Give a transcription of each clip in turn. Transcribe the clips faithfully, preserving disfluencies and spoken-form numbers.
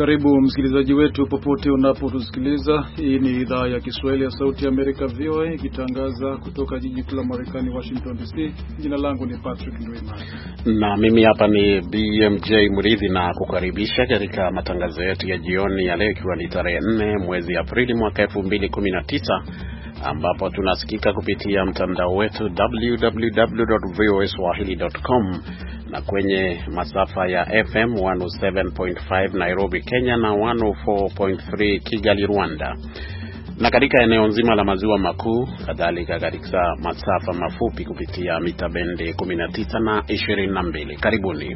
Karibu msikilizaji wetu popote unapotusikiliza. Hii ni idhaa ya Kiswahili ya Sauti ya Amerika V O A ikitangaza kutoka jiji kuu la Marekani Washington D C. Jina langu ni Patrick Ndwimana. Na mimi hapa ni B M J Murithi na kukaribisha katika matangazo yetu ya jioni ya leo ikiwa ni tarehe nne mwezi Aprili mwaka elfu mbili kumi na tisa, ambapo tunasikika kupitia mtandao wetu w w w dot voa swahili dot com na kwenye masafa ya F M one oh seven point five Nairobi Kenya na one oh four point three Kigali Rwanda, na katika eneo nzima la maziwa makuu, kadhalika katika masafa mafupi kupitia mita bendi kumi na tisa na ishirini na mbili. Karibuni.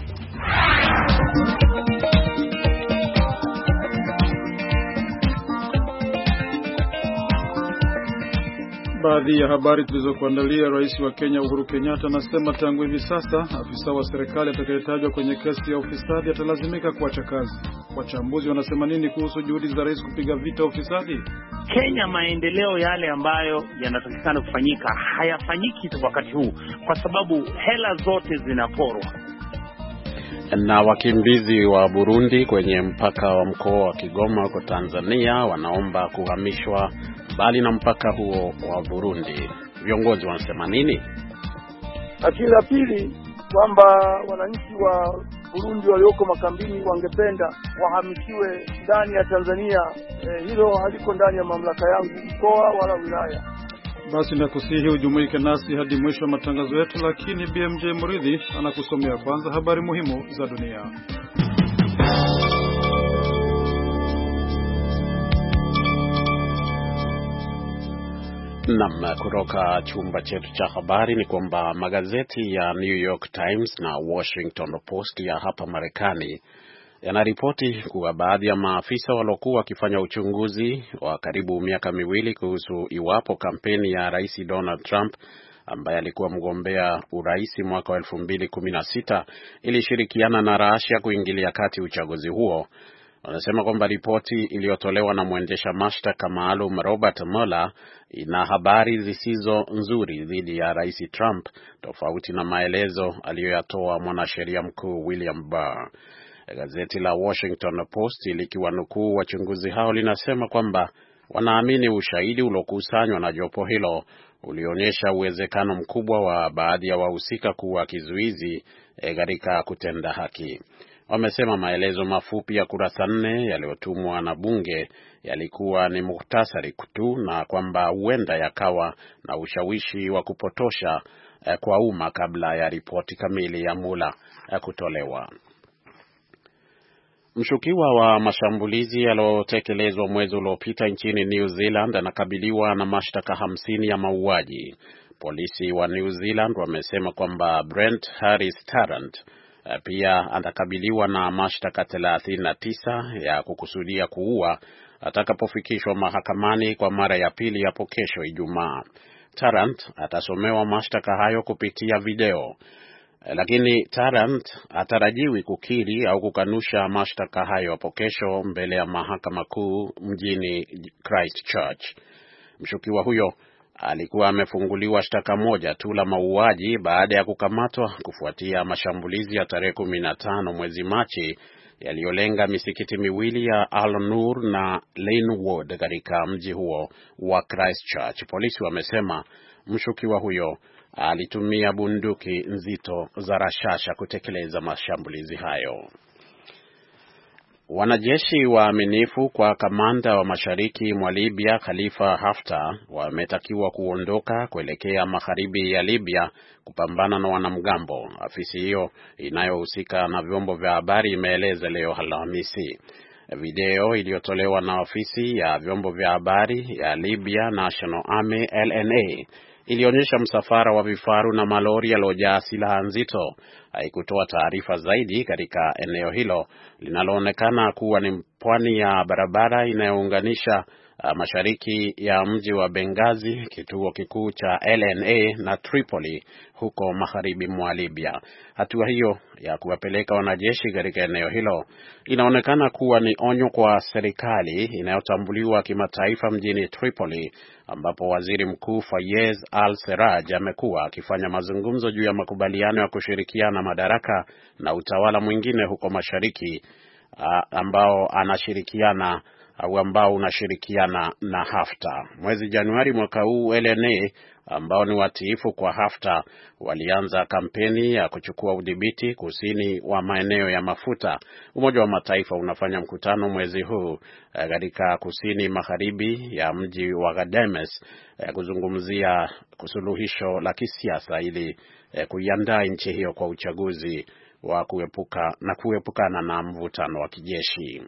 Baadhi ya habari tulizokuandalia: Rais wa Kenya Uhuru Kenyatta anasema tangu hivi sasa afisa wa serikali atakayetajwa kwenye kesi ya ufisadi atalazimika kuacha kazi. Wachambuzi wanasema nini kuhusu juhudi za rais kupiga vita ufisadi? Kenya, maendeleo yale ambayo yanatakikana kufanyika hayafanyiki wakati huu kwa sababu hela zote zinaporwa. Na wakimbizi wa Burundi kwenye mpaka wa mkoa wa Kigoma huko Tanzania wanaomba kuhamishwa bali na mpaka huo wa Burundi. Viongozi wanasema nini? Lakini la pili kwamba wananchi wa Burundi walioko makambini wangependa wahamishiwe ndani ya Tanzania. Eh, hilo haliko ndani ya mamlaka yangu mkoa wala wilaya. Basi nakusihi ujumuike nasi hadi mwisho wa matangazo yetu, lakini B M J Murithi anakusomea kwanza habari muhimu za dunia. Naam, kutoka chumba chetu cha habari ni kwamba magazeti ya New York Times na Washington Post ya hapa Marekani yanaripoti kuwa baadhi ya maafisa waliokuwa wakifanya uchunguzi wa karibu miaka miwili kuhusu iwapo kampeni ya Rais Donald Trump, ambaye alikuwa mgombea urais mwaka wa elfu mbili kumi na sita, ilishirikiana na Russia kuingilia kati uchaguzi huo. Wanasema kwamba ripoti iliyotolewa na mwendesha mashtaka maalum Robert Mueller ina habari zisizo nzuri dhidi ya Rais Trump, tofauti na maelezo aliyoyatoa mwanasheria mkuu William Barr. Gazeti la Washington Post likiwanukuu wachunguzi hao linasema kwamba wanaamini ushahidi uliokusanywa na jopo hilo ulionyesha uwezekano mkubwa wa baadhi ya wahusika kuwa kizuizi katika kutenda haki. Wamesema maelezo mafupi ya kurasa nne yaliyotumwa na bunge yalikuwa ni muhtasari tu na kwamba huenda yakawa na ushawishi wa kupotosha eh, kwa umma kabla ya ripoti kamili ya Mueller eh, kutolewa. Mshukiwa wa mashambulizi yaliyotekelezwa mwezi uliopita nchini New Zealand anakabiliwa na mashtaka hamsini ya mauaji. Polisi wa New Zealand wamesema kwamba Brent Harris Tarrant pia atakabiliwa na mashtaka thelathini na tisa ya kukusudia kuua atakapofikishwa mahakamani kwa mara ya pili hapo kesho Ijumaa. Tarrant atasomewa mashtaka hayo kupitia video, lakini Tarrant atarajiwi kukiri au kukanusha mashtaka hayo hapo kesho mbele ya mahakama kuu mjini Christchurch. Mshukiwa huyo alikuwa amefunguliwa shtaka moja tu la mauaji baada ya kukamatwa kufuatia mashambulizi ya tarehe kumi na tano mwezi Machi yaliyolenga misikiti miwili ya Al-Nur na Lanewood katika mji huo wa Christchurch. Polisi wamesema mshukiwa huyo alitumia bunduki nzito za rashasha kutekeleza mashambulizi hayo. Wanajeshi waaminifu kwa kamanda wa mashariki mwa Libya Khalifa Haftar wametakiwa kuondoka kuelekea magharibi ya Libya kupambana na wanamgambo. Afisi hiyo inayohusika na vyombo vya habari imeeleza leo Alhamisi. Video iliyotolewa na ofisi ya vyombo vya habari ya Libya National Army L N A ilionyesha msafara wa vifaru na malori yaliyojaa silaha nzito. Haikutoa taarifa zaidi katika eneo hilo linaloonekana kuwa ni pwani ya barabara inayounganisha uh, mashariki ya mji wa Benghazi, kituo kikuu cha L N A, na Tripoli huko magharibi mwa Libya. Hatua hiyo ya kuwapeleka wanajeshi katika eneo hilo inaonekana kuwa ni onyo kwa serikali inayotambuliwa kimataifa mjini Tripoli, ambapo waziri mkuu Fayez al-Serraj amekuwa akifanya mazungumzo juu ya makubaliano ya kushirikiana madaraka na utawala mwingine huko mashariki uh, ambao anashirikiana au ambao unashirikiana na Haftar. Mwezi Januari mwaka huu L N A ambao ni watiifu kwa Haftar walianza kampeni ya kuchukua udhibiti kusini wa maeneo ya mafuta. Umoja wa Mataifa unafanya mkutano mwezi huu katika kusini magharibi ya mji wa Gadames kuzungumzia kusuluhisho la kisiasa ili kuiandaa nchi hiyo kwa uchaguzi wa kuepuka na kuepukana na mvutano wa kijeshi.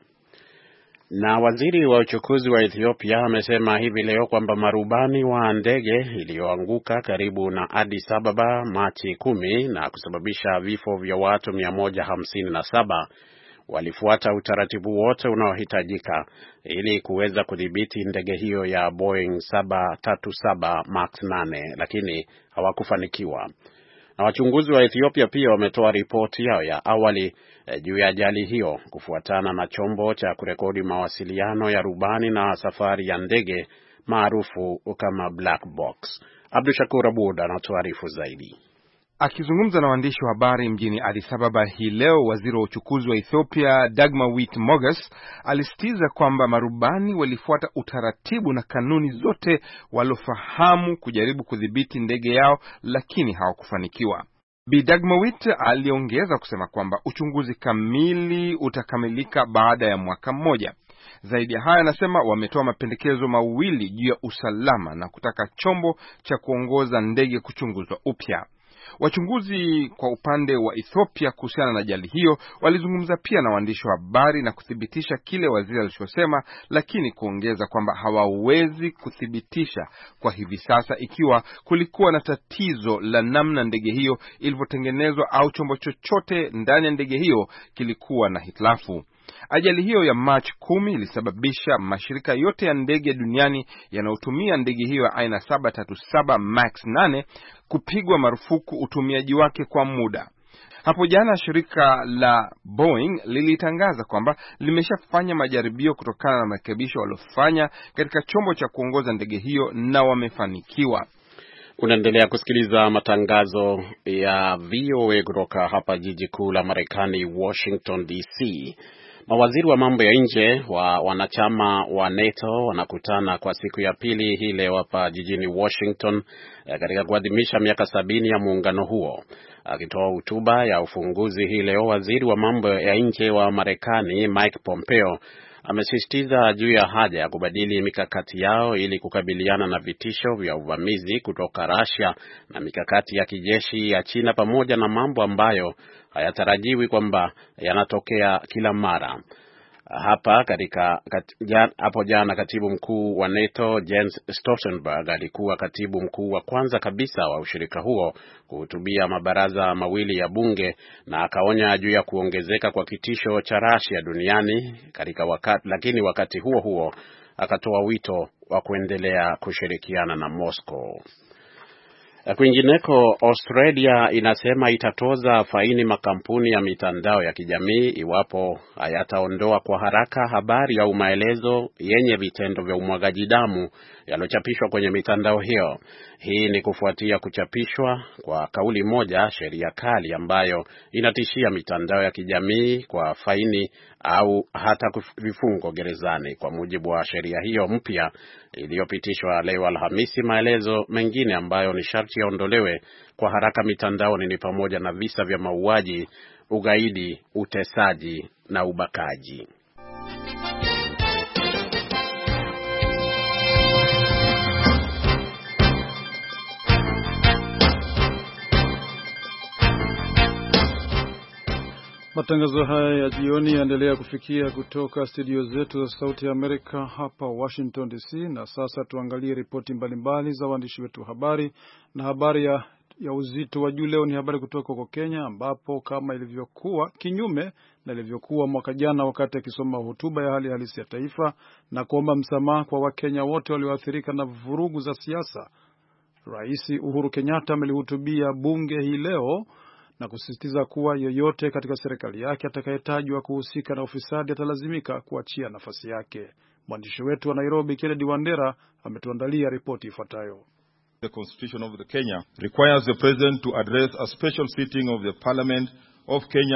Na waziri wa uchukuzi wa Ethiopia amesema hivi leo kwamba marubani wa ndege iliyoanguka karibu na Addis Ababa Machi kumi na kusababisha vifo vya watu mia moja hamsini na saba walifuata utaratibu wote unaohitajika ili kuweza kudhibiti ndege hiyo ya Boeing saba tatu saba Max nane, lakini hawakufanikiwa. Na wachunguzi wa Ethiopia pia wametoa ripoti yao ya awali eh, juu ya ajali hiyo kufuatana na chombo cha kurekodi mawasiliano ya rubani na safari ya ndege maarufu kama black box. Abdul Shakur Abud anatuarifu zaidi. Akizungumza na waandishi wa habari mjini Addis Ababa hii leo, waziri wa uchukuzi wa Ethiopia Dagmawit Moges alisitiza kwamba marubani walifuata utaratibu na kanuni zote walofahamu kujaribu kudhibiti ndege yao, lakini hawakufanikiwa. Bi Dagmawit aliongeza kusema kwamba uchunguzi kamili utakamilika baada ya mwaka mmoja. Zaidi ya haya, anasema wametoa mapendekezo mawili juu ya usalama na kutaka chombo cha kuongoza ndege kuchunguzwa upya. Wachunguzi kwa upande wa Ethiopia kuhusiana na ajali hiyo walizungumza pia na waandishi wa habari na kuthibitisha kile waziri alichosema, lakini kuongeza kwamba hawawezi kuthibitisha kwa hivi sasa ikiwa kulikuwa na tatizo la namna ndege hiyo ilivyotengenezwa au chombo chochote ndani ya ndege hiyo kilikuwa na hitilafu. Ajali hiyo ya March kumi ilisababisha mashirika yote ya ndege duniani yanayotumia ndege hiyo ya aina saba tatu saba Max nane kupigwa marufuku utumiaji wake kwa muda. Hapo jana shirika la Boeing lilitangaza kwamba limeshafanya majaribio kutokana na marekebisho waliofanya katika chombo cha kuongoza ndege hiyo na wamefanikiwa. Unaendelea kusikiliza matangazo ya V O A kutoka hapa jiji kuu la Marekani, Washington D C. Mawaziri wa mambo ya nje wa wanachama wa NATO wanakutana kwa siku ya pili hii leo hapa jijini Washington katika kuadhimisha miaka sabini ya muungano huo. Akitoa hotuba ya ufunguzi hii leo, waziri wa mambo ya nje wa Marekani Mike Pompeo amesisitiza juu ya haja ya kubadili mikakati yao ili kukabiliana na vitisho vya uvamizi kutoka Russia na mikakati ya kijeshi ya China, pamoja na mambo ambayo hayatarajiwi kwamba yanatokea kila mara. Hapa katika kat, jan, hapo jana katibu mkuu wa NATO Jens Stoltenberg alikuwa katibu mkuu wa kwanza kabisa wa ushirika huo kuhutubia mabaraza mawili ya bunge, na akaonya juu ya kuongezeka kwa kitisho cha Russia duniani katika wakati, lakini wakati huo huo akatoa wito wa kuendelea kushirikiana na Moscow. Kwingineko, Australia inasema itatoza faini makampuni ya mitandao ya kijamii iwapo hayataondoa kwa haraka habari au maelezo yenye vitendo vya umwagaji damu yalochapishwa kwenye mitandao hiyo. Hii ni kufuatia kuchapishwa kwa kauli moja sheria kali ambayo inatishia mitandao ya kijamii kwa faini au hata vifungo gerezani. Kwa mujibu wa sheria hiyo mpya iliyopitishwa leo Alhamisi, maelezo mengine ambayo ni sharti yaondolewe kwa haraka mitandaoni ni pamoja na visa vya mauaji, ugaidi, utesaji na ubakaji. Matangazo haya ya jioni yaendelea kufikia kutoka studio zetu za Sauti ya Amerika hapa Washington D C. Na sasa tuangalie ripoti mbalimbali za waandishi wetu habari. Na habari ya, ya uzito wa juu leo ni habari kutoka huko Kenya, ambapo kama ilivyokuwa kinyume na ilivyokuwa mwaka jana wakati akisoma hotuba ya hali halisi ya taifa na kuomba msamaha kwa Wakenya wote walioathirika na vurugu za siasa, Rais Uhuru Kenyatta amelihutubia bunge hii leo na kusisitiza kuwa yoyote katika serikali yake atakayetajwa kuhusika na ufisadi atalazimika kuachia nafasi yake. Mwandishi wetu wa Nairobi Kennedy Wandera ametuandalia ripoti ifuatayo. The Constitution of the Kenya requires the President to address a special sitting of the Parliament of Kenya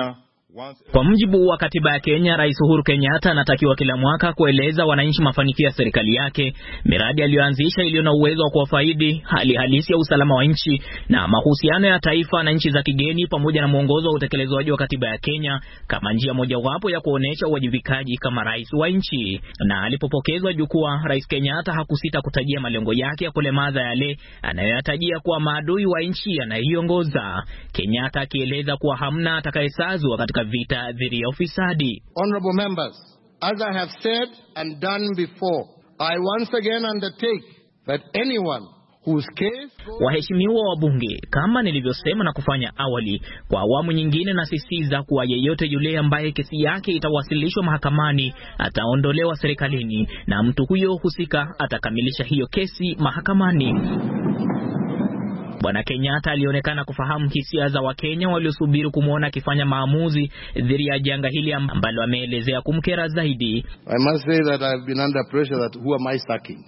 Kwa mujibu wa katiba ya Kenya, Rais Uhuru Kenyatta anatakiwa kila mwaka kueleza wananchi mafanikio ya serikali yake, miradi aliyoanzisha iliyo na uwezo wa kuwafaidi, hali halisi ya usalama wa nchi na mahusiano ya taifa na nchi za kigeni, pamoja na mwongozo wa utekelezwaji wa katiba ya Kenya kama njia mojawapo ya kuonesha uwajibikaji kama rais wa nchi. Na alipopokezwa jukwaa, Rais Kenyatta hakusita kutajia malengo yake ya kulemaza yale anayoyatajia kuwa maadui wa nchi anayoiongoza. Kenyatta akieleza kuwa hamna atakayesazwa katika vita dhidi ya ufisadi. Honorable members, as I have said and done before, I once again undertake that anyone whose case... Waheshimiwa wabunge, kama nilivyosema na kufanya awali, kwa awamu nyingine nasisitiza kuwa yeyote yule ambaye kesi yake itawasilishwa mahakamani ataondolewa serikalini, na mtu huyo husika atakamilisha hiyo kesi mahakamani. Bwana Kenyatta alionekana kufahamu hisia za Wakenya waliosubiri kumuona akifanya maamuzi dhidi ya janga hili ambalo ameelezea kumkera zaidi. I must say that I've been under pressure that who am I sacking?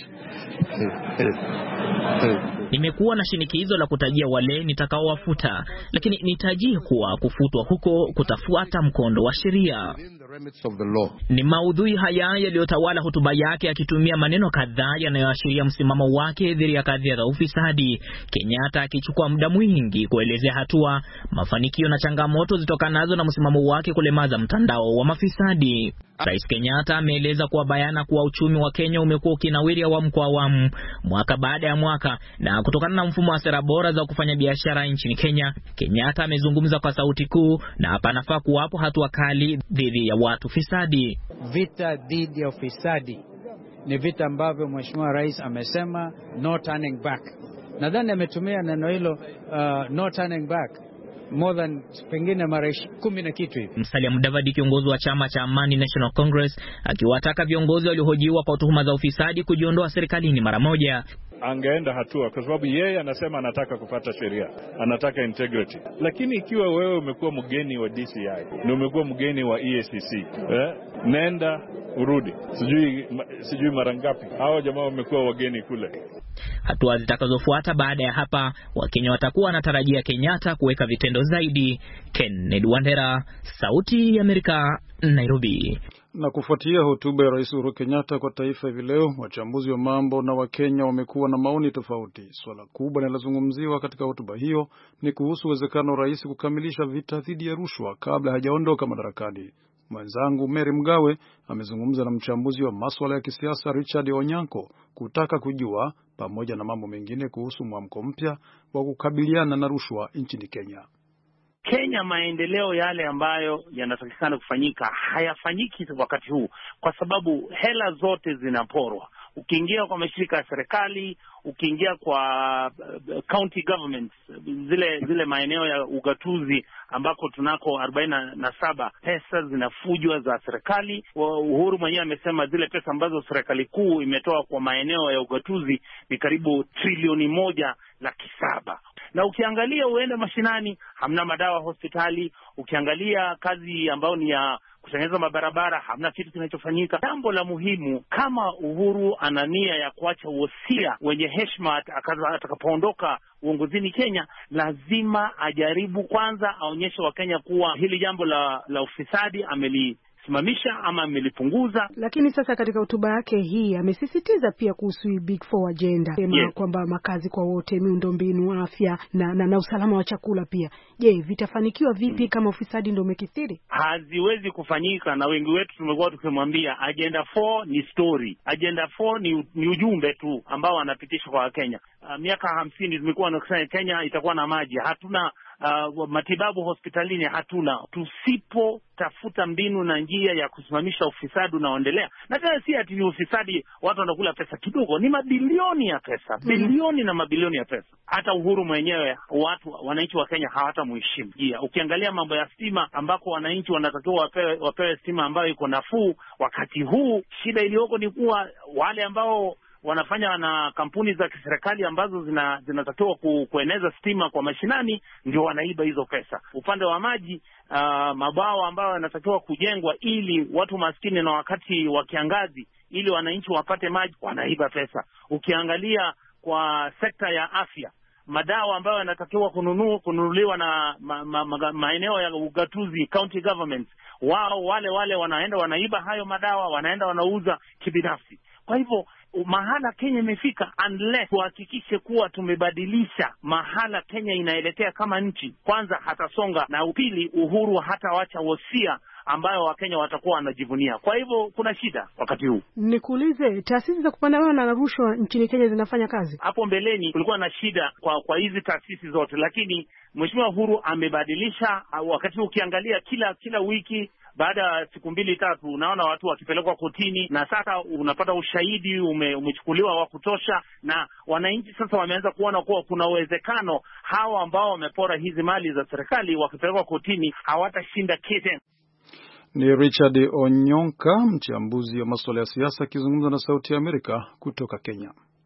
Nimekuwa na shinikizo la kutajia wale nitakaowafuta, lakini nitajie kuwa kufutwa huko kutafuata mkondo wa sheria. Ni maudhui haya yaliyotawala hotuba yake, akitumia maneno kadhaa yanayoashiria msimamo wake dhidi ya kadhia za ufisadi. Kenyatta akichukua muda mwingi kuelezea hatua, mafanikio na changamoto zitokanazo na msimamo wake kulemaza mtandao wa mafisadi. Rais Kenyatta ameeleza kuwa bayana kuwa uchumi wa Kenya umekuwa ukinawiri awamu kwa awamu, mwaka baada ya mwaka, na kutokana na mfumo wa sera bora za kufanya biashara nchini Kenya. Kenyatta amezungumza kwa sauti kuu na hapa nafaa kuwapo hatua kali dhidi ya watu fisadi. Vita dhidi ya ufisadi ni vita ambavyo Mheshimiwa Rais amesema no turning back. Nadhani ametumia neno hilo uh, no turning back more than pengine mara kumi na kitu hivi. Musalia Mudavadi, kiongozi wa chama cha Amani National Congress, akiwataka viongozi waliohojiwa kwa tuhuma za ufisadi kujiondoa serikalini mara moja. Angeenda hatua kwa sababu yeye anasema anataka kufuata sheria, anataka integrity. Lakini ikiwa wewe umekuwa mgeni wa D C I na umekuwa mgeni wa E A C C, eh, nenda urudi. Sijui sijui mara ngapi hao jamaa wamekuwa wageni kule. Hatua zitakazofuata baada ya hapa, Wakenya watakuwa wanatarajia Kenyatta kuweka vitendo zaidi. Kennedy Wandera, Sauti ya Amerika, Nairobi. Na kufuatia hotuba ya Rais Uhuru Kenyatta kwa taifa hivi leo, wachambuzi wa mambo na Wakenya wamekuwa na maoni tofauti. Swala kubwa linalozungumziwa katika hotuba hiyo ni kuhusu uwezekano rais kukamilisha vita dhidi ya rushwa kabla hajaondoka madarakani. Mwenzangu Mary Mgawe amezungumza na mchambuzi wa masuala ya kisiasa Richard Onyanko kutaka kujua pamoja na mambo mengine kuhusu mwamko mpya wa kukabiliana na rushwa nchini Kenya. Kenya, maendeleo yale ambayo yanatakikana kufanyika hayafanyiki wakati huu kwa sababu hela zote zinaporwa. Ukiingia kwa mashirika ya serikali, ukiingia kwa uh, county governments, zile zile maeneo ya ugatuzi ambako tunako arobaini na saba, pesa zinafujwa za serikali. Uhuru mwenyewe amesema zile pesa ambazo serikali kuu imetoa kwa maeneo ya ugatuzi ni karibu trilioni moja laki saba. Na ukiangalia uende mashinani, hamna madawa hospitali. Ukiangalia kazi ambayo ni ya kutengeneza mabarabara, hamna kitu kinachofanyika. Jambo la muhimu, kama Uhuru ana nia ya kuacha wosia wenye heshima atakapoondoka uongozini Kenya, lazima ajaribu kwanza aonyeshe Wakenya kuwa hili jambo la, la ufisadi ameli simamisha ama amelipunguza. Lakini sasa katika hotuba yake hii amesisitiza pia kuhusu big four agenda, sema yes, kwamba makazi kwa wote, miundombinu, afya na, na na usalama wa chakula pia. Je, vitafanikiwa vipi kama ufisadi ndio umekithiri? Haziwezi kufanyika, na wengi wetu tumekuwa tukimwambia agenda four ni story. Agenda four ni, ni ujumbe tu ambao anapitisha kwa Kenya. Uh, miaka hamsini tumekuwa tunasema Kenya itakuwa na maji, hatuna Uh, matibabu hospitalini, hatuna. Tusipotafuta mbinu na njia ya kusimamisha ufisadi unaoendelea, na tena si ati ufisadi watu wanakula pesa kidogo, ni mabilioni ya pesa, bilioni mm. na mabilioni ya pesa. Hata Uhuru mwenyewe, watu wananchi wa Kenya hawatamheshimu. Yeah, ukiangalia mambo ya stima ambako wananchi wanatakiwa wapewe, wapewe stima ambayo iko nafuu, wakati huu shida iliyoko ni kuwa wale ambao wanafanya na kampuni za kiserikali ambazo zina zinatakiwa ku, kueneza stima kwa mashinani ndio wanaiba hizo pesa. Upande wa maji, uh, mabwawa ambayo yanatakiwa kujengwa ili watu maskini na wakati wa kiangazi ili wananchi wapate maji, wanaiba pesa. Ukiangalia kwa sekta ya afya, madawa ambayo yanatakiwa kununua kununuliwa na ma, ma, ma, maeneo ya ugatuzi, county governments, wao wale wale wanaenda wanaiba hayo madawa, wanaenda wanauza kibinafsi. Kwa hivyo mahala Kenya imefika, unless tuhakikishe kuwa tumebadilisha mahala Kenya inaelekea kama nchi, kwanza hatasonga, na upili Uhuru hatawacha wosia ambayo Wakenya watakuwa wanajivunia. Kwa hivyo kuna shida wakati huu. Nikuulize, taasisi za kupambana na rushwa nchini Kenya zinafanya kazi? Hapo mbeleni kulikuwa na shida kwa kwa hizi taasisi zote, lakini Mheshimiwa Uhuru amebadilisha. Wakati ukiangalia kila kila wiki, baada ya siku mbili tatu, unaona watu wakipelekwa kotini, na sasa unapata ushahidi ume, umechukuliwa wa kutosha, na wananchi sasa wameanza kuona kuwa kuna uwezekano hawa ambao wamepora hizi mali za serikali wakipelekwa kotini hawatashinda kesi. Ni Richard Onyonka, mchambuzi wa masuala ya siasa, akizungumza na Sauti ya Amerika kutoka Kenya.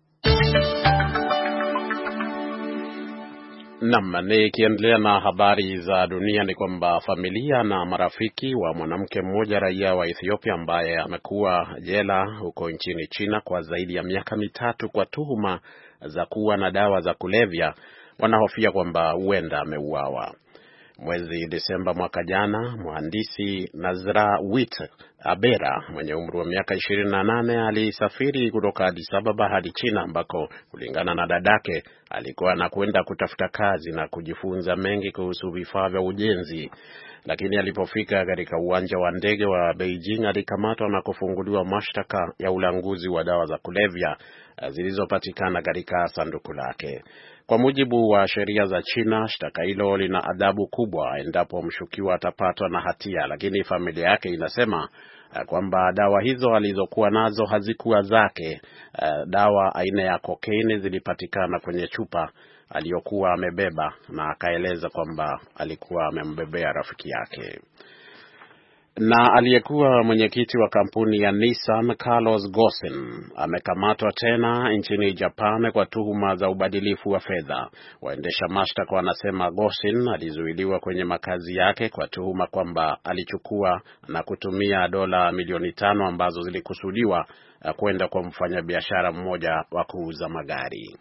Naam, nikiendelea na habari za dunia ni kwamba familia na marafiki wa mwanamke mmoja raia wa Ethiopia ambaye amekuwa jela huko nchini China kwa zaidi ya miaka mitatu kwa tuhuma za kuwa na dawa za kulevya wanahofia kwamba huenda ameuawa. Mwezi Desemba mwaka jana, mhandisi Nazra Wit Abera mwenye umri wa miaka ishirini na nane alisafiri kutoka Addis Ababa hadi China, ambako kulingana na dadake alikuwa anakwenda kutafuta kazi na kujifunza mengi kuhusu vifaa vya ujenzi. Lakini alipofika katika uwanja wa ndege wa Beijing alikamatwa na kufunguliwa mashtaka ya ulanguzi wa dawa za kulevya zilizopatikana katika sanduku lake. Kwa mujibu wa sheria za China, shtaka hilo lina adhabu kubwa endapo mshukiwa atapatwa na hatia, lakini familia yake inasema kwamba dawa hizo alizokuwa nazo hazikuwa zake. Dawa aina ya kokaini zilipatikana kwenye chupa aliyokuwa amebeba, na akaeleza kwamba alikuwa amembebea rafiki yake. Na aliyekuwa mwenyekiti wa kampuni ya Nissan Carlos Ghosn amekamatwa tena nchini Japan kwa tuhuma za ubadilifu wa fedha. Waendesha mashtaka wanasema Ghosn alizuiliwa kwenye makazi yake kwa tuhuma kwamba alichukua na kutumia dola milioni tano ambazo zilikusudiwa kwenda kwa mfanyabiashara mmoja wa kuuza magari.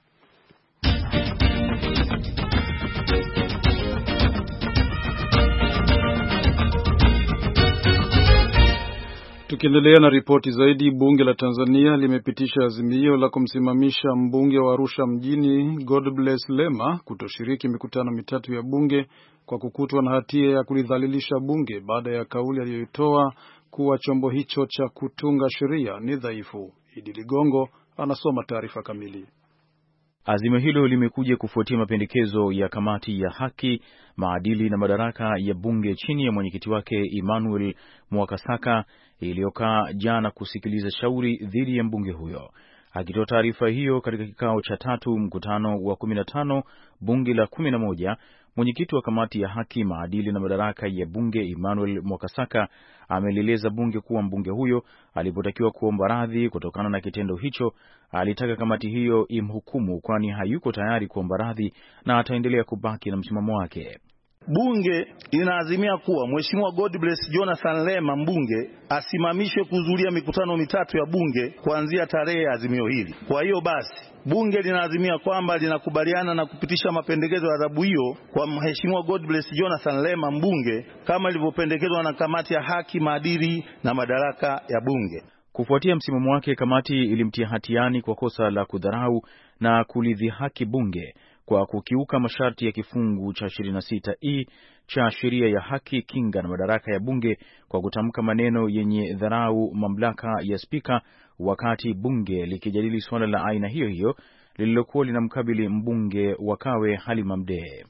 Tukiendelea na ripoti zaidi, bunge la Tanzania limepitisha azimio la kumsimamisha mbunge wa Arusha mjini Godbless Lema kutoshiriki mikutano mitatu ya bunge kwa kukutwa na hatia ya kulidhalilisha bunge baada ya kauli aliyoitoa kuwa chombo hicho cha kutunga sheria ni dhaifu. Idi Ligongo anasoma taarifa kamili. Azimio hilo limekuja kufuatia mapendekezo ya kamati ya haki, maadili na madaraka ya bunge chini ya mwenyekiti wake Emmanuel Mwakasaka iliyokaa jana kusikiliza shauri dhidi ya mbunge huyo. Akitoa taarifa hiyo katika kikao cha tatu mkutano wa kumi na tano bunge la kumi na moja, mwenyekiti wa kamati ya haki, maadili na madaraka ya bunge Emmanuel Mwakasaka amelieleza bunge kuwa mbunge huyo alipotakiwa kuomba radhi kutokana na kitendo hicho, alitaka kamati hiyo imhukumu kwani hayuko tayari kuomba radhi na ataendelea kubaki na msimamo wake. Bunge inaazimia kuwa Mheshimiwa Godbless Jonathan Lema mbunge asimamishwe kuhudhuria mikutano mitatu ya bunge kuanzia tarehe ya azimio hili. Kwa hiyo basi bunge linaazimia kwamba linakubaliana na kupitisha mapendekezo ya adhabu hiyo kwa Mheshimiwa Godbless Jonathan Lema mbunge kama ilivyopendekezwa na kamati ya haki, maadili na madaraka ya bunge. Kufuatia msimamo wake, kamati ilimtia hatiani kwa kosa la kudharau na kulidhihaki bunge kwa kukiuka masharti ya kifungu cha ishirini na sita i cha sheria ya haki, kinga na madaraka ya bunge kwa kutamka maneno yenye dharau mamlaka ya spika wakati bunge likijadili suala la aina hiyo hiyo lililokuwa linamkabili mbunge wa Kawe Halima Mdee.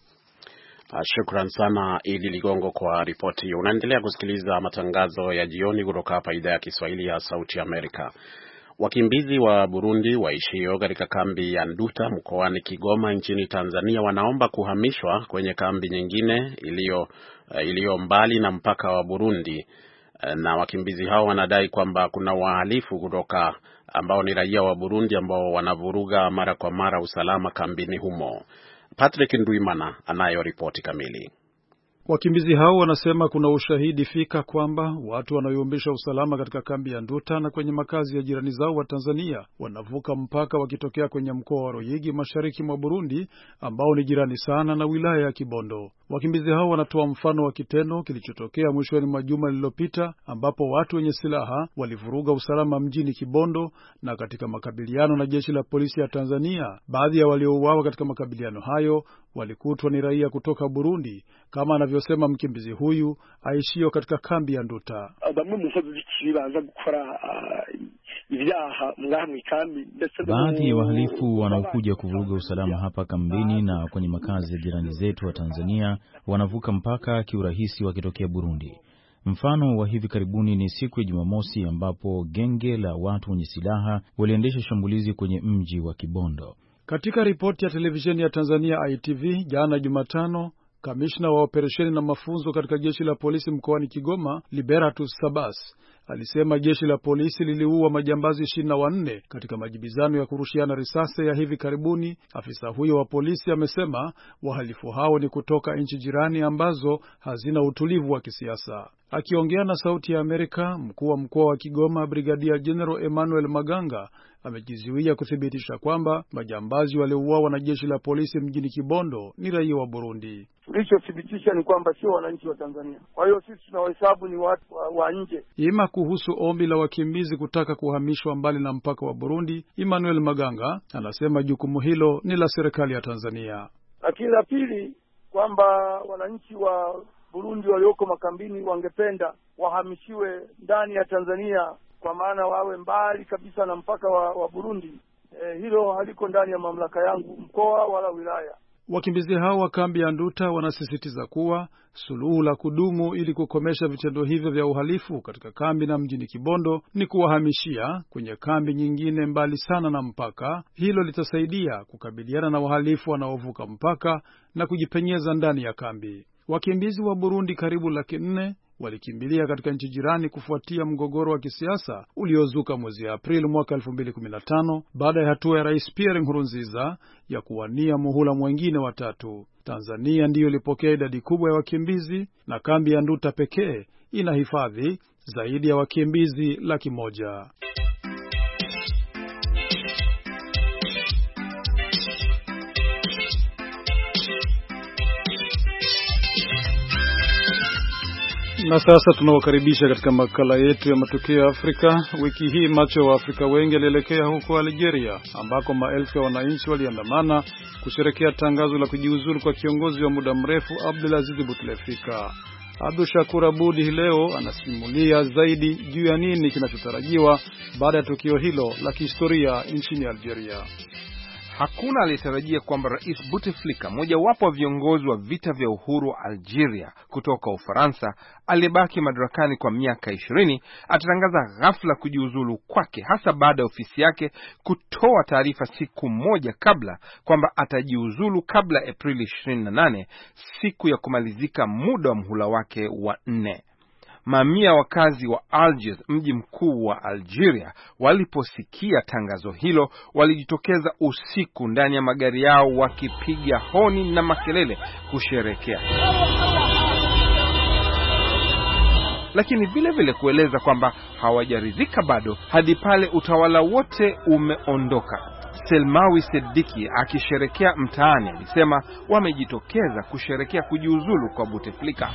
Shukran sana Idi Ligongo kwa ripoti hiyo. Unaendelea kusikiliza matangazo ya jioni kutoka hapa idhaa ya Kiswahili ya Sauti Amerika. Wakimbizi wa Burundi waishio katika kambi ya Nduta mkoani Kigoma nchini Tanzania wanaomba kuhamishwa kwenye kambi nyingine iliyo iliyo mbali na mpaka wa Burundi, na wakimbizi hao wanadai kwamba kuna wahalifu kutoka ambao ni raia wa Burundi ambao wanavuruga mara kwa mara usalama kambini humo. Patrick Ndwimana anayo ripoti kamili. Wakimbizi hao wanasema kuna ushahidi fika kwamba watu wanaoyumbisha usalama katika kambi ya Nduta na kwenye makazi ya jirani zao wa Tanzania wanavuka mpaka wakitokea kwenye mkoa wa Ruyigi mashariki mwa Burundi ambao ni jirani sana na wilaya ya Kibondo. Wakimbizi hao wanatoa mfano wa kitendo kilichotokea mwishoni mwa juma lililopita ambapo watu wenye silaha walivuruga usalama mjini Kibondo, na katika makabiliano na jeshi la polisi ya Tanzania, baadhi ya waliouawa katika makabiliano hayo walikutwa ni raia kutoka Burundi, kama anavyosema mkimbizi huyu aishio katika kambi ya Nduta. Baadhi ya wahalifu wanaokuja kuvuruga usalama hapa kambini na kwenye makazi ya jirani zetu wa Tanzania wanavuka mpaka kiurahisi wakitokea Burundi. Mfano wa hivi karibuni ni siku ya Jumamosi ambapo genge la watu wenye silaha waliendesha shambulizi kwenye mji wa Kibondo. Katika ripoti ya televisheni ya Tanzania I T V jana Jumatano, kamishna wa operesheni na mafunzo katika jeshi la polisi mkoani Kigoma, Liberatus Sabas, alisema jeshi la polisi liliua majambazi ishirini na wanne katika majibizano ya kurushiana risasi ya hivi karibuni. Afisa huyo wa polisi amesema wahalifu hao ni kutoka nchi jirani ambazo hazina utulivu wa kisiasa. Akiongea na Sauti ya Amerika, mkuu wa mkoa wa Kigoma Brigadia General Emmanuel Maganga amejizuia kuthibitisha kwamba majambazi waliouawa na jeshi la polisi mjini Kibondo ni raia wa Burundi. Tulichothibitisha ni kwamba sio wananchi wa Tanzania. Kwa hiyo sisi tunawahesabu ni watu wa, wa nje. Ima kuhusu ombi la wakimbizi kutaka kuhamishwa mbali na mpaka wa Burundi, Emmanuel Maganga anasema jukumu hilo ni la serikali ya Tanzania. Lakini la pili, kwamba wananchi wa Burundi walioko makambini wangependa wahamishiwe ndani ya Tanzania, kwa maana wawe mbali kabisa na mpaka wa, wa Burundi. E, hilo haliko ndani ya mamlaka yangu mkoa wala wilaya. Wakimbizi hao wa kambi ya Nduta wanasisitiza kuwa suluhu la kudumu ili kukomesha vitendo hivyo vya uhalifu katika kambi na mjini Kibondo ni kuwahamishia kwenye kambi nyingine mbali sana na mpaka. Hilo litasaidia kukabiliana na wahalifu wanaovuka mpaka na kujipenyeza ndani ya kambi. Wakimbizi wa Burundi karibu laki nne walikimbilia katika nchi jirani kufuatia mgogoro wa kisiasa uliozuka mwezi Aprili mwaka elfu mbili kumi na tano baada ya hatua ya Rais Pierre Nkurunziza ya kuwania muhula mwingine wa tatu. Tanzania ndiyo ilipokea idadi kubwa ya wakimbizi na kambi ya Nduta pekee inahifadhi zaidi ya wakimbizi laki moja. Na sasa tunawakaribisha katika makala yetu ya matukio ya Afrika. Wiki hii macho wa Afrika wengi alielekea huko Algeria ambako maelfu ya wananchi waliandamana kusherekea tangazo la kujiuzulu kwa kiongozi wa muda mrefu Abdelaziz Bouteflika. Abdul Shakur Abudi hii leo anasimulia zaidi juu ya nini kinachotarajiwa baada ya tukio hilo la kihistoria nchini Algeria. Hakuna aliyetarajia kwamba Rais Bouteflika, mojawapo wa viongozi wa vita vya uhuru wa Algeria kutoka Ufaransa, aliyebaki madarakani kwa miaka ishirini, atatangaza ghafla kujiuzulu kwake, hasa baada ya ofisi yake kutoa taarifa siku moja kabla kwamba atajiuzulu kabla Aprili ishirini na nane, siku ya kumalizika muda wa mhula wake wa nne. Mamia wakazi wa Algiers, mji mkuu wa Algeria, waliposikia tangazo hilo walijitokeza usiku ndani ya magari yao wakipiga honi na makelele kusherekea, lakini vile vile kueleza kwamba hawajaridhika bado hadi pale utawala wote umeondoka. Selmawi Sediki akisherekea mtaani alisema wamejitokeza kusherekea kujiuzulu kwa Bouteflika.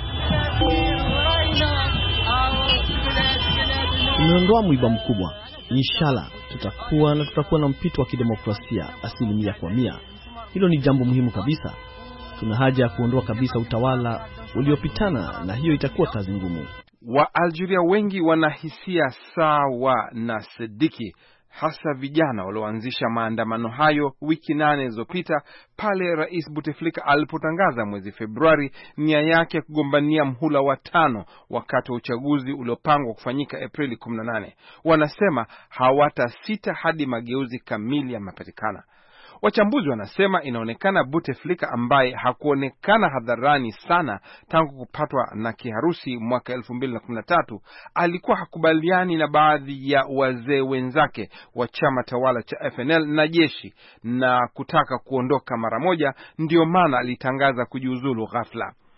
Tumeondoa mwiba mkubwa. Inshallah tutakuwa na tutakuwa na mpito wa kidemokrasia asilimia kwa mia. Hilo ni jambo muhimu kabisa. Tuna haja ya kuondoa kabisa utawala uliopitana, na hiyo itakuwa kazi ngumu. Wa Algeria wengi wanahisia sawa na Sediki, hasa vijana walioanzisha maandamano hayo wiki nane zilizopita pale Rais Bouteflika alipotangaza mwezi Februari nia yake kugombania mhula wa tano wakati wa uchaguzi uliopangwa kufanyika Aprili kumi na nane. Wanasema hawatasita hadi mageuzi kamili yamepatikana. Wachambuzi wanasema inaonekana Bouteflika, ambaye hakuonekana hadharani sana tangu kupatwa na kiharusi mwaka elfu mbili na kumi na tatu, alikuwa hakubaliani na baadhi ya wazee wenzake wa chama tawala cha F N L na jeshi na kutaka kuondoka mara moja, ndio maana alitangaza kujiuzulu ghafla.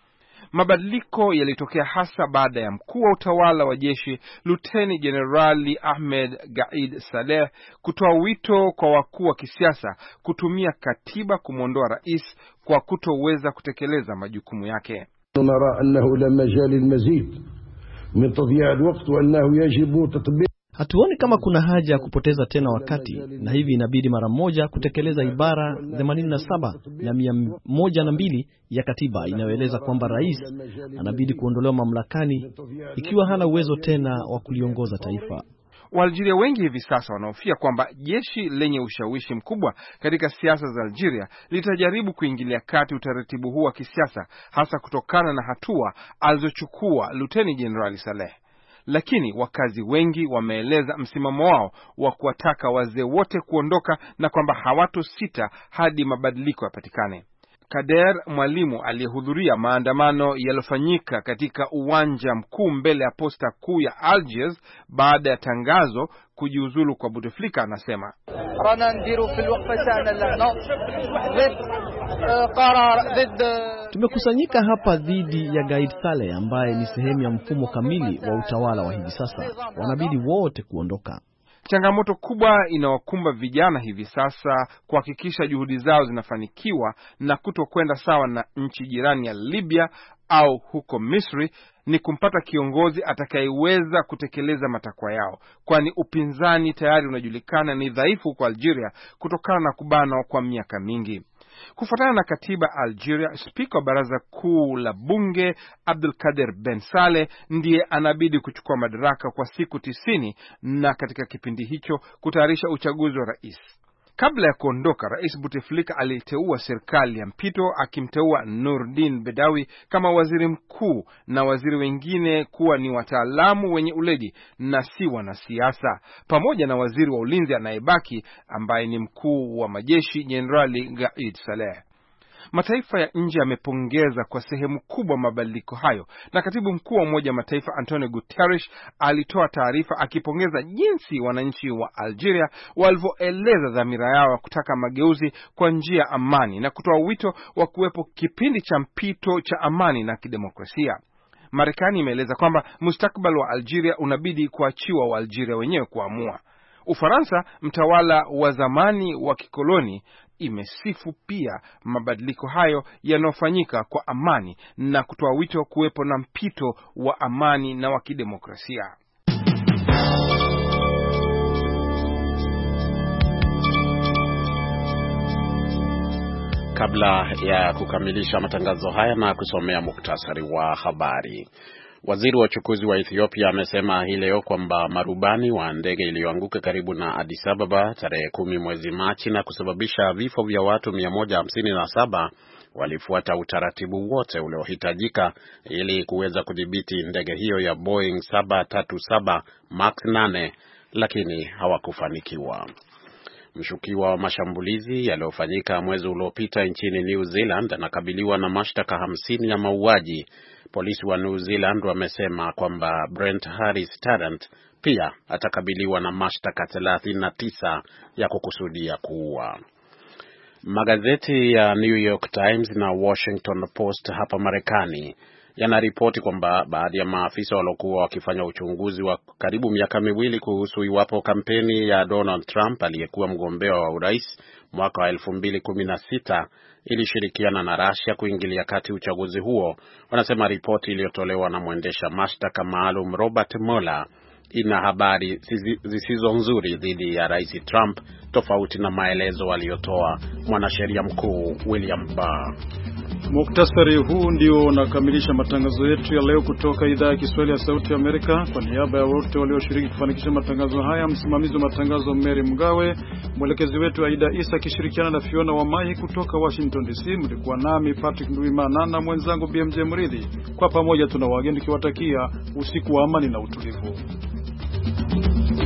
Mabadiliko yalitokea hasa baada ya mkuu wa utawala wa jeshi Luteni Jenerali Ahmed Gaid Saleh kutoa wito kwa wakuu wa kisiasa kutumia katiba kumwondoa rais kwa kutoweza kutekeleza majukumu yake. Nara annahu la majal almazid min tadhi'a alwaqt wa annahu yajibu tatbiq. Hatuoni kama kuna haja ya kupoteza tena wakati, na hivi inabidi mara moja kutekeleza ibara themanini na saba na mia moja na mbili ya katiba inayoeleza kwamba rais anabidi kuondolewa mamlakani ikiwa hana uwezo tena wa kuliongoza taifa. Waalgeria wengi hivi sasa wanahofia kwamba jeshi lenye ushawishi mkubwa katika siasa za Algeria litajaribu kuingilia kati utaratibu huu wa kisiasa, hasa kutokana na hatua alizochukua Luteni Jenerali Saleh. Lakini wakazi wengi wameeleza msimamo wao wa kuwataka wazee wote kuondoka na kwamba hawatosita hadi mabadiliko yapatikane. Kader Mwalimu aliyehudhuria maandamano yaliyofanyika katika uwanja mkuu mbele ya posta kuu ya Algiers baada ya tangazo kujiuzulu kwa Bouteflika anasema, tumekusanyika hapa dhidi ya Gaid Saleh ambaye ni sehemu ya mfumo kamili wa utawala wa hivi sasa. Wanabidi wote kuondoka. Changamoto kubwa inawakumba vijana hivi sasa kuhakikisha juhudi zao zinafanikiwa na kutokwenda sawa na nchi jirani ya Libya au huko Misri ni kumpata kiongozi atakayeweza kutekeleza matakwa yao, kwani upinzani tayari unajulikana ni dhaifu kwa Algeria kutokana na kubanwa kwa miaka mingi. Kufuatana na katiba Algeria, spika wa baraza kuu la bunge Abdelkader Ben Saleh ndiye anabidi kuchukua madaraka kwa siku tisini na katika kipindi hicho kutayarisha uchaguzi wa rais. Kabla ya kuondoka, Rais Bouteflika aliteua serikali ya mpito akimteua Nourdin Bedawi kama waziri mkuu na waziri wengine kuwa ni wataalamu wenye uledi na si wanasiasa, pamoja na waziri wa ulinzi anayebaki ambaye ni mkuu wa majeshi Jenerali Gaid Saleh. Mataifa ya nje yamepongeza kwa sehemu kubwa mabadiliko hayo, na katibu mkuu wa Umoja wa Mataifa Antonio Guterres alitoa taarifa akipongeza jinsi wananchi wa Algeria walivyoeleza dhamira yao kutaka mageuzi kwa njia ya amani na kutoa wito wa kuwepo kipindi cha mpito cha amani na kidemokrasia. Marekani imeeleza kwamba mustakabali wa Algeria unabidi kuachiwa wa Algeria wenyewe kuamua. Ufaransa, mtawala wa zamani wa kikoloni, imesifu pia mabadiliko hayo yanayofanyika kwa amani na kutoa wito kuwepo na mpito wa amani na wa kidemokrasia. Kabla ya kukamilisha matangazo haya na kusomea muktasari wa habari. Waziri wa uchukuzi wa Ethiopia amesema hii leo kwamba marubani wa ndege iliyoanguka karibu na Addis Ababa tarehe kumi mwezi Machi na kusababisha vifo vya watu mia moja hamsini na saba walifuata utaratibu wote uliohitajika ili kuweza kudhibiti ndege hiyo ya Boeing saba tatu saba Max nane, lakini hawakufanikiwa. Mshukiwa wa mashambulizi yaliyofanyika mwezi uliopita nchini New Zealand anakabiliwa na mashtaka hamsini ya mauaji. Polisi wa New Zealand wamesema kwamba Brent Harris Tarrant pia atakabiliwa na mashtaka thelathini na tisa ya kukusudia kuua. Magazeti ya New York Times na Washington Post hapa Marekani yanaripoti kwamba baadhi ya maafisa waliokuwa wakifanya uchunguzi wa karibu miaka miwili kuhusu iwapo kampeni ya Donald Trump aliyekuwa mgombea wa urais mwaka wa elfu mbili kumi na sita ilishirikiana na Russia kuingilia kati uchaguzi huo. Wanasema ripoti iliyotolewa na mwendesha mashtaka maalum Robert Mueller ina habari zisizo nzuri dhidi ya Rais Trump, tofauti na maelezo aliyotoa mwanasheria mkuu William Barr. Muktasari huu ndio unakamilisha matangazo yetu ya leo kutoka idhaa ya Kiswahili ya Sauti ya Amerika. Kwa niaba ya wote walioshiriki kufanikisha matangazo haya, msimamizi wa matangazo Mary Mgawe, mwelekezi wetu Aida Isa akishirikiana na Fiona Wamai kutoka Washington D C, mlikuwa nami Patrick Nduimana na mwenzangu B M J Mridhi. Kwa pamoja tuna wageni tukiwatakia usiku wa amani na utulivu.